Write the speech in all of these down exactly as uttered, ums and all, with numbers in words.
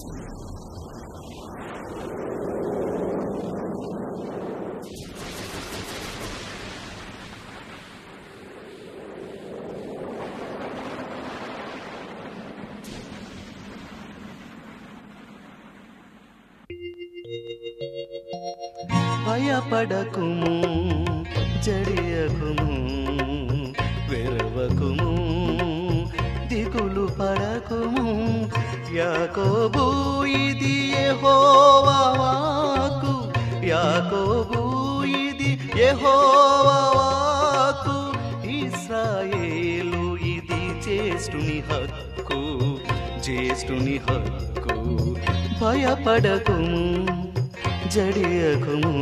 భయపడకుము జడియకుము వెరవకుము దిగులు పడకుము యాకోబు ఇది యెహోవా వాక్కు యాకోబు ఇది యెహోవా వాక్కు ఇశ్రాయేలు ఇది జ్యేష్ఠుని హక్కు జ్యేష్ఠుని హక్కు భయపడకుము జడియకుము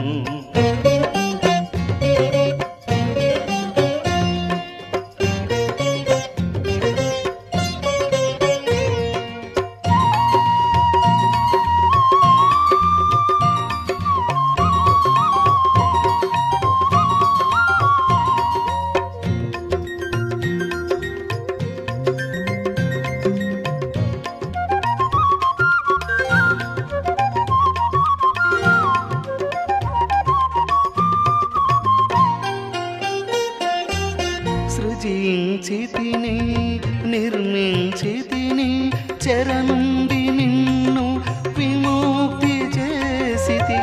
సృజించితిని నిర్మించితిని చెర నుండి నిన్ను విముక్తి చేసితి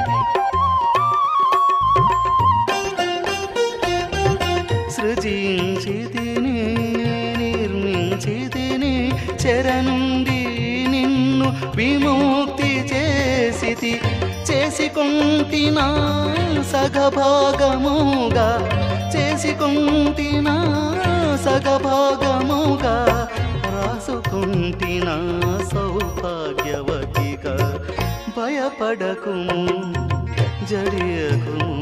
సృజించితిని నిర్మించితిని చెర నుండి నిన్ను విముక్తి చేసితి చేసికొంటినా సగభాగముగా చేసికొంటినా సగభాగముగా రాసుకొంటినా సౌభాగ్యవతిగా భయపడకుము జడియకుము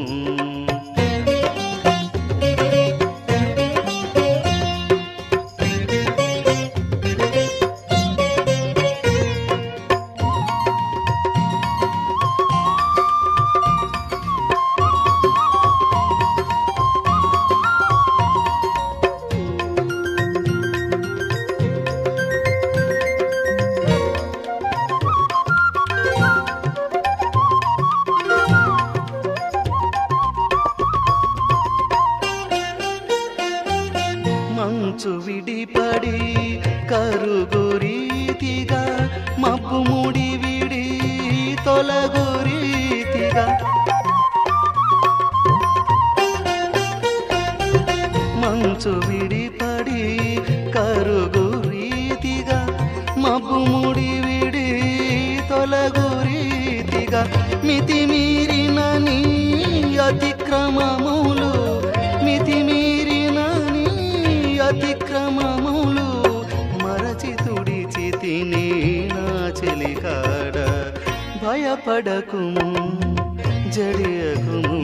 మంచు విడిపడి కరుగురీతిగా మబ్బు ముడి విడి తొలగురీతిగా మంచు విడిపడి కరుగురీతిగా మబ్బు ముడి విడి తొలగురీతిగా మితిమీరిన నీ అతిక్రమములు మితిమీరిన నీ అతిక్రమములు మరచి తుడిచితిని నా చెలికాడ భయపడకుము జడియకుము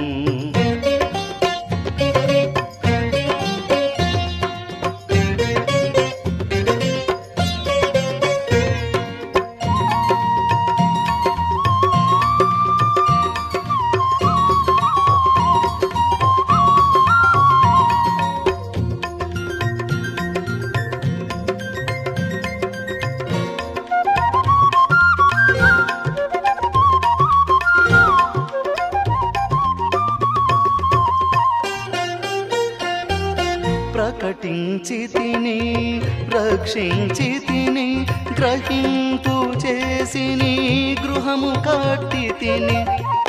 ప్రకటించితిని రక్షించితిని గ్రహింపు చేసిని గృహము కట్టితిని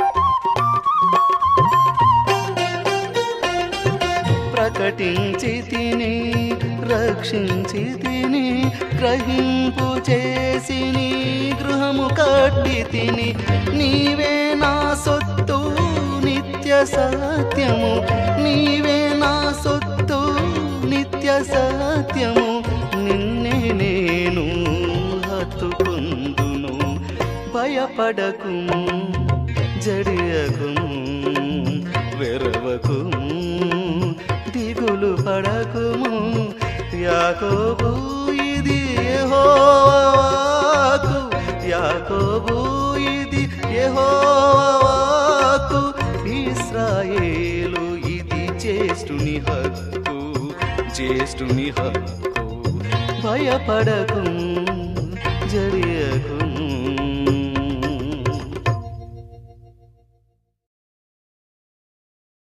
ప్రకటించితిని రక్షించితిని గ్రహింపు చేసిని గృహము కట్టితిని నీవే నా సొత్తు నిత్య సత్యము నీవే నా సొత్తు నిత్య సత్యము నిన్నే నేను హత్తుకొందును భయపడకుము జడియకుము వెరవకుము దిగులు పడకుము యాకోబు ఇది యెహోవా వాక్కు యాకోబు ఇది యెహోవా వాక్కు ఇశ్రాయేలు ఇది జ్యేష్ఠుని హక్కు జ్యేష్ఠుని హక్కు భయపడకుము